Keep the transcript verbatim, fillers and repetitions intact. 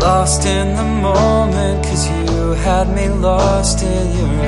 Lost in the moment, 'cause you had me lost in your